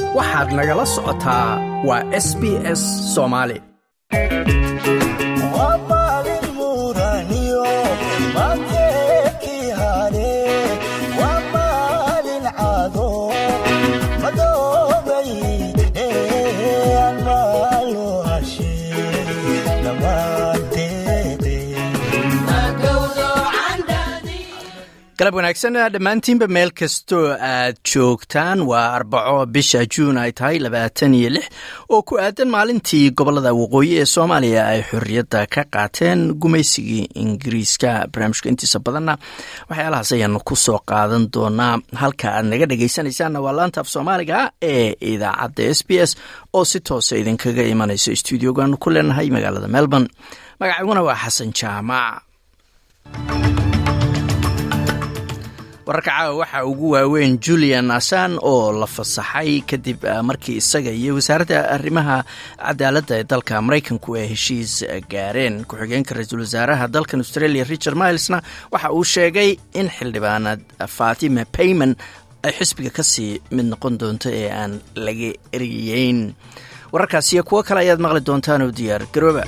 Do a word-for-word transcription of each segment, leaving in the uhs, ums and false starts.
waxaad nagala socotaa waa S B S Soomaali. galab wanaagsan dhammaantiinba meel kastoo aad joogtaan waa arbaco bisha juun ay tahay labaatan iyo lix oo ku aadan maalintii gobolada waqooyi ee Soomaaliya ay xorriyadda ka qaateen gumaysigii Ingiriiska. barnaamijka intiisa badanna waxyaalahaas ayaanu ku soo qaadan doonaa. halka aad naga dhagaysanaysaan waa laanta af Soomaaliga ee idaacadda S B S oo si toos ah idinkaga imanayso stuudiogan ku leenahay magaalada Melbourne. magacaygu waa Xasan Jaamac. wararka caawa waxa ugu waaweyn Julian Assange oo la fasaxay kadib markii isaga iyo wasaaradda arrimaha cadaaladda ee dalka Mareykanku ay heshiis gaareen. ku-xigeenka ra'iisul wasaaraha dalkan Australia Richard Milesna waxa uu sheegay in xildhibaanad Fatima Payman ay xisbiga ka sii mid noqon doonto ee aan laga eriyeyn. wararkaas iyo kuwo kale ayaad maqli doontaan oo diyaar garooba.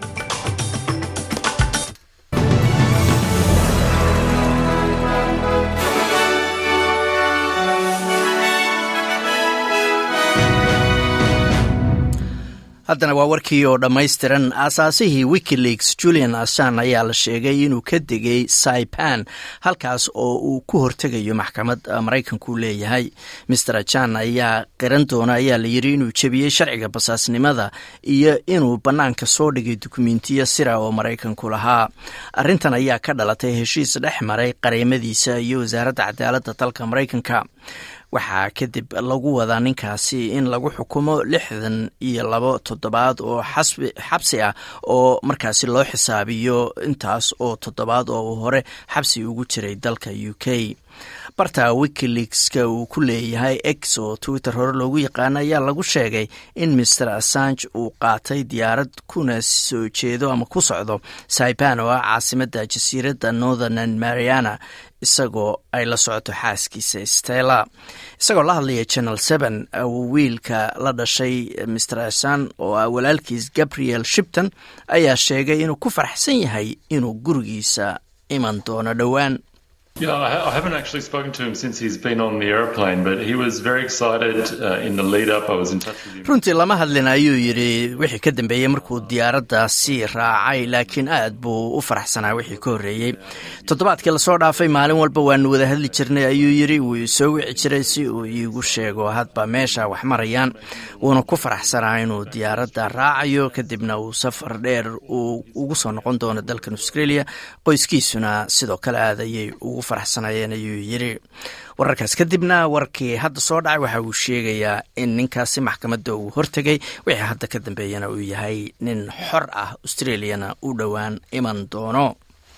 haddana waa warkii oo dhammaystiran. aasaasihii WikiLeaks Julian Assange ayaa la sheegay inuu ka degay Saipan halkaas oo uu ku hortegayo maxkamad Mareykanku leeyahay. mister Assange ayaa qiran doona ayaa la yiri inuu jabiyey sharciga basaasnimada iyo inuu bannaanka soo dhigay dukumiintiyo sira oo Mareykanku lahaa. arrintan ayaa ka dhalatay heshiis dhex maray qareemadiisa iyo wasaaradda cadaaladda dalka Mareykanka. waxaa kadib lagu wadaa ninkaasi in lagu xukumo lixdan iyo labo toddobaad oo xabsi ah oo markaasi loo xisaabiyo intaas oo toddobaad oo hore xabsi ugu jiray dalka U K. barta WikiLeakska uu ku leeyahay X oo Twitter hore loogu yaqaan ayaa lagu sheegay in mister Assange uu qaatay diyaarad kuna soo jeedo ama ku socdo Saipan oo ah caasimadda jasiiradda Northern Mariana isagoo ay la socoto xaaskiisa Stella. isagoo la hadlaya Channel seven wiilka la dhashay mister Assange oo ah walaalkiis Gabriel Shipton ayaa sheegay inuu ku faraxsan yahay inuu gurigiisa iman doono dhowaan. Yeah, I haven't actually spoken to him since he's been on the airplane, but he was very excited uh, in the lead up. I was in touch with him. runtii lama hadlin ayuu yiri wixii ka dambeeyay markuu diyaaraddaasi raacay, laakiin aad buu u faraxsanaa wixii ka horreeyey. toddobaadkii la soo dhaafay maalin walba waanu wada hadli jirnay ayuu yiri. wuu soo wici jiray si uu iigu sheego hadba meesha wax marayaan. wuuna ku faraxsanaa inuu diyaaradda raacayo kadibna uu safar dheer uu ugu soo noqon doono dalkan Australia. qoyskiisuna sidoo kale aad ayay ugu faraxsanayeen ayuu yiri. wararkaas kadibna warkii hadda soo dhacay waxa uu sheegayaa in ninkaasi maxkamadda uu hortegay. wixii hadda ka dambeeyana uu yahay nin xor ah Australiana u dhowaan iman doono.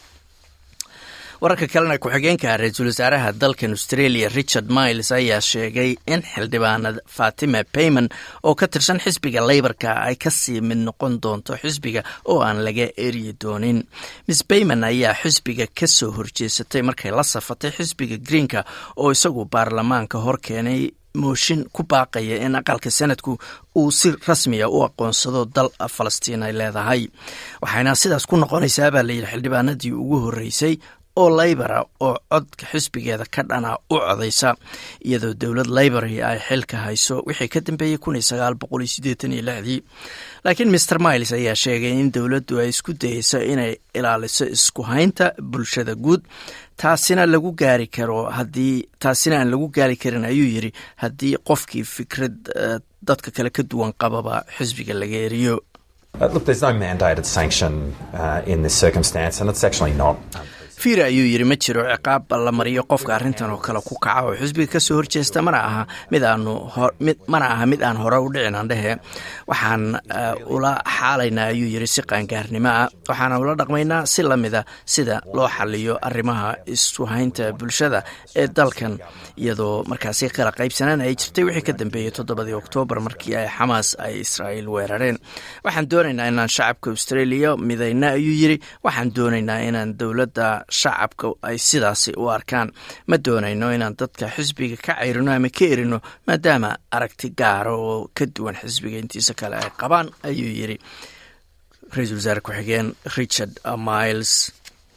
wararka kalena ku-xigeenka ra'iisul wasaaraha dalkan Australia Richard Miles ayaa sheegay in xildhibaanad Fatima Payman oo ka tirsan xisbiga Labourka ay ka sii mid noqon doonto xisbiga oo aan laga eri doonin. Miss Payman ayaa xisbiga ka soo horjeesatay markay la safatay xisbiga Greenka oo isagu baarlamaanka hor keenay mooshin ku baaqaya in aqalka sanadku uu si rasmi ah u aqoonsado dal Falastiin ay leedahay. waxayna sidaas ku noqonaysaa baa la yiri xildhibaanadii ugu horeysay oo Labour oo codka xisbigeeda ka dhana u codaysa iyadoo dawlad Labour ay xilka hayso wixii ka dambeeyay kun iyo sagaal boqol iyo siddeetan iyo lix. laakiin mister Miles ayaa sheegay in dawladdu ay isku dayayso inay ilaaliso isku haynta bulshada guud. taasina lagu gaari karo haddii taasina aan lagu gaari karin ayuu yiri haddii qofkii fikrad uh, dadka kale ka duwan qababa xisbiga laga eriyo. Uh, look, there's no mandated sanction uh, in this circumstance, and it's actually not. fiira ayuu yiri ma jiro ciqaab la mariyo qofka arrintan oo kale ku kaca oo xisbiga ka soo horjeesta mana aha mid aanu mid mana aha mid aan hore u dhicin aan dhahe. waxaan uh, ula xaalaynaa ayuu yiri si qaangaarnimo ah. waxaan ula dhaqmaynaa si lamida sida loo xaliyo arrimaha isku haynta bulshada ee dalkan iyadoo markaasi kala qaybsanaan ay jirtay wixii ka dambeeyay toddobadii Oktoobar markii ay Xamaas ay Israa'iil weerareen. waxaan doonaynaa inaan shacabka Australia midayna ayuu yiri. waxaan doonaynaa inaan dawladda shacabka ay sidaasi u arkaan. ma doonayno inaan dadka xisbiga ka cayrino ama ka erino maadaama aragti gaara oo ka duwan xisbiga intiisa kale ay qabaan, ayuu yidhi ra-iisul wasaare ku-xigeen Richard Miles.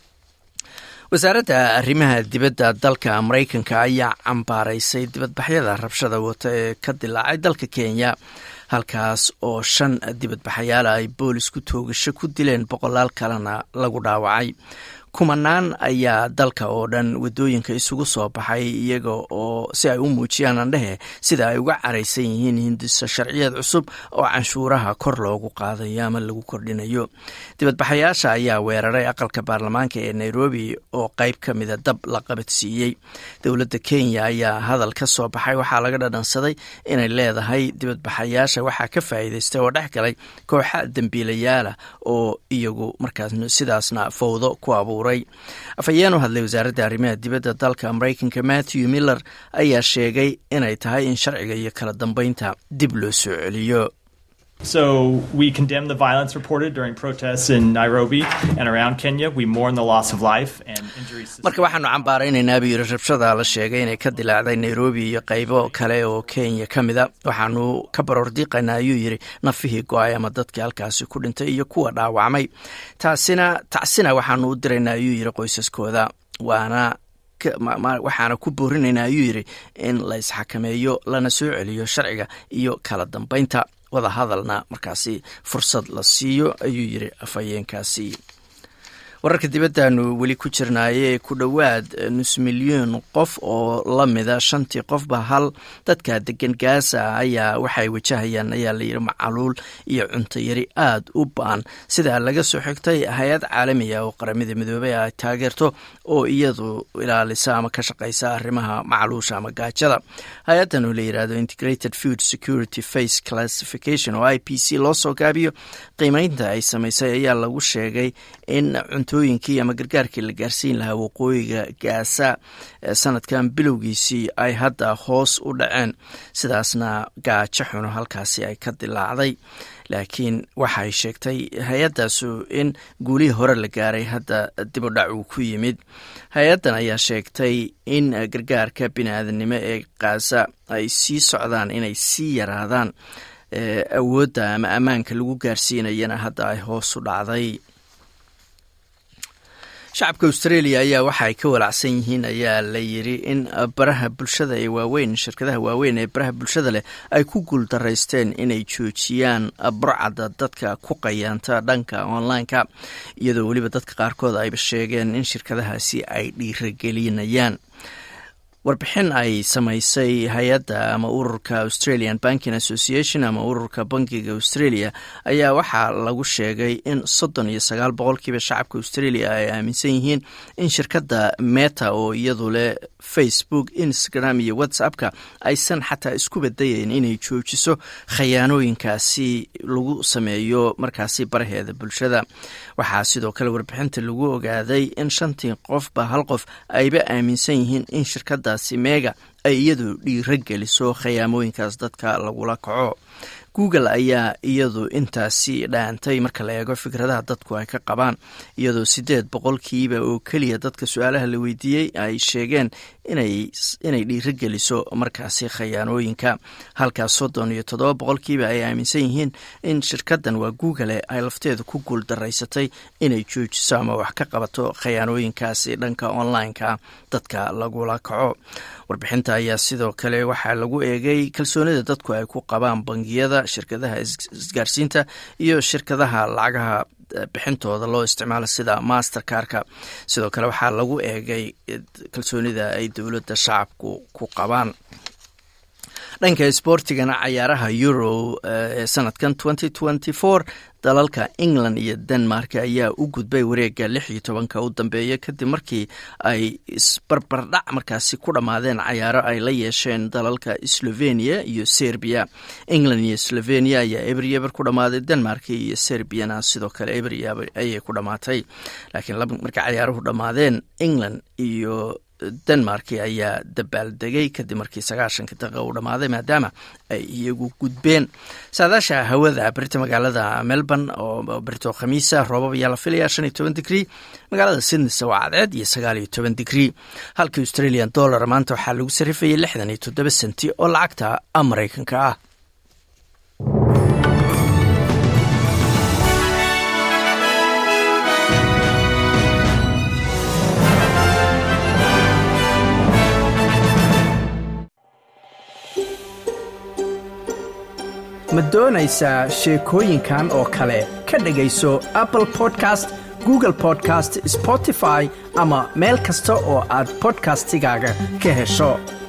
wasaaradda arrimaha dibadda dalka Maraykanka ayaa cambaaraysay dibadbaxyada rabshada wata ee ka dilaacay dalka Kenya, halkaas oo shan dibadbaxayaal ay boolisku toogasho ku dileen, boqolaal kalena lagu dhaawacay. kumanaan ayaa dalka oo dhan wadooyinka isugu soo baxay iyaga oo si ay u muujiyaan andhehe sida ay uga caraysan yihiin hindisa sharciyeed cusub oo canshuuraha kor loogu qaadayo ama lagu kordhinayo. dibadbaxayaasha ayaa weeraray aqalka baarlamaanka ee Nairobi oo qayb ka mida dab la qabadsiiyey. dowladda Kenya ayaa hadal ka soo baxay waxaa laga dhadhansaday inay leedahay dibadbaxayaasha waxaa ka faa'iidaystay oo dhex galay kooxa dambiilayaala oo iyagu markaas sidaasna fowdo ku abuuray. afhayeen u hadlay wasaaradda arrimaha dibadda dalka Maraykanka Matthew Miller ayaa sheegay inay tahay in sharciga iyo kala dambeynta dib loo soo celiyo. So we condemn the violence reported during protests in Nairobi and around Kenya. We mourn the loss of life and injuries. Marka waxaanu cambaaraynaynaa buu yiri rabshada la sheegay inay ka dilaacday Nairobi iyo qaybo kale oo Kenya ka mid ah. waxaanu ka barordiiqaynaa ayuu yiri nafihii go'ay ama dadkii halkaasi ku dhintay iyo kuwa dhaawacmay. taasina taasina waxaanu u diraynaa ayuu yiri qoysaskooda, waana waxaana ku boorinaynaa ayuu yiri in la isxakameeyo lana soo celiyo sharciga iyo kala dambeynta, wada hadalna markaasi fursad la siiyo, ayuu yiri afhayeenkaasi. wararka dibaddaanu weli ku jirnaaye ku dhowaad nus milyan qof oo la mida shantii qofba hal dadka degan Gaza ayaa waxay wajahayaan ayaa la yiri macaluul iyo cunto yari aad u baan, sida laga soo xigtay hay'ad caalami ah oo qaramada midoobay ay taageerto oo iyadu ilaalisa ama ka shaqeysa arrimaha macaluusha ama gaajada. hay'adan oo la yiraahdo Integrated Food Security Phase Classification oo I P C loo soo gaabiyo, qiimeynta ay samaysay ayaa lagu sheegay in cuntooyinkii ama gargaarkii la gaarsiin lahaa waqooyiga Gaza sanadkan bilowgiisii ay hadda hoos u dhaceen, sidaasna gaajo xuno halkaasi ay ka dilaacday. laakiin waxay sheegtay hay-adaasu in guulihii hore la gaaray hadda dib u dhac uu ku yimid. hay-adan ayaa sheegtay in gargaarka bini'aadanimo ee Gaza ay sii socdaan inay sii yaraadaan, awoodda ama ammaanka lagu gaarsiinayana hadda ay hoos u dhacday. shacabka Australia ayaa waxay ka walacsan yihiin ayaa la yiri in baraha bulshada ee waaweyn shirkadaha waaweyn ee baraha bulshada leh ay ku guuldareysteen inay joojiyaan burcada dadka ku qayaanta dhanka online-ka, iyadoo weliba dadka qaarkood ay sheegeen in shirkadahaasi ay dhiirigelinayaan. warbixin ay samaysay hay-adda ama ururka Australian Banking Association ama ururka bankiga Australia ayaa waxaa lagu sheegay in soddon iyo sagaal boqolkiiba shacabka Australia ay aaminsan yihiin in shirkadda Meta oo iyadu leh Facebook, Instagram iyo WhatsApp-ka aysan xataa isku badayayn inay joojiso khayaanooyinkaasi lagu sameeyo markaasi baraheeda bulshada. waxaa sidoo kale warbixinta lagu ogaaday in shantii qofba hal qof ayba aaminsan yihiin in shirkadda Mega ay iyadu dhiirageliso khayaamooyinkaas dadka lagula kaco. Google ayaa iyadu intaasi dhaantay marka la eego fikradaha dadku ay ka qabaan, iyadoo sideed boqolkiiba oo keliya dadka su-aalaha la weydiiyey ay sheegeen inay inay dhiirageliso markaasi khayaanooyinka, halkaas soddon iyo toddoba boqolkiiba ay aaminsan yihiin in shirkaddan waa Google ay lafteedu ku guuldareysatay inay joojiso ama wax ka qabato khayaanooyinkaasi dhanka online-ka dadka lagula kaco. warbixinta ayaa sidoo kale waxaa lagu eegay kalsoonida dadku ay ku qabaan bangiyada, shirkadaha isgaarsiinta iyo shirkadaha lacagaha bixintooda loo isticmaalo sida Mastercard-ka. sidoo kale waxaa lagu eegay kalsoonida ay dowladda shacabku ku qabaan. dhanka isboortigana cayaaraha Euro ee sanadkan twenty twenty-four dalalka England iyo Denmark ayaa u gudbay wareega lix iyo tobanka u dambeeya kadib markii ay isbarbardhac markaasi ku dhamaadeen cayaaro ay la yeesheen dalalka Slovenia iyo Serbia. England iyo Slovenia ayaa eber-eber ku dhamaaday, Denmark iyo Serbiana sidoo kale eber-eber ayay ku dhamaatay. laakiin marka cayaaruhu dhamaadeen England iyo denmark ayaa dabaaldegay kadib markii sagaashanka daqiiqa uu dhammaaday maadaama ay iyagu gudbeen. saadaasha hawada berita magaalada melbourne oo berito khamiisa roobab ayaa la filayaa shan iyo toban digrii, magaalada sydney waa cadceed iyo sagaal iyo toban digrii. halkii australian dollar maanta waxaa lagu sarifayay lixdan iyo toddoba senti oo lacagta maraykanka ah. ma doonaysaa sheekooyinkan oo kale ka dhegayso Apple Podcast, Google Podcast, Spotify ama meel kasta oo aad podcastigaaga ka hesho.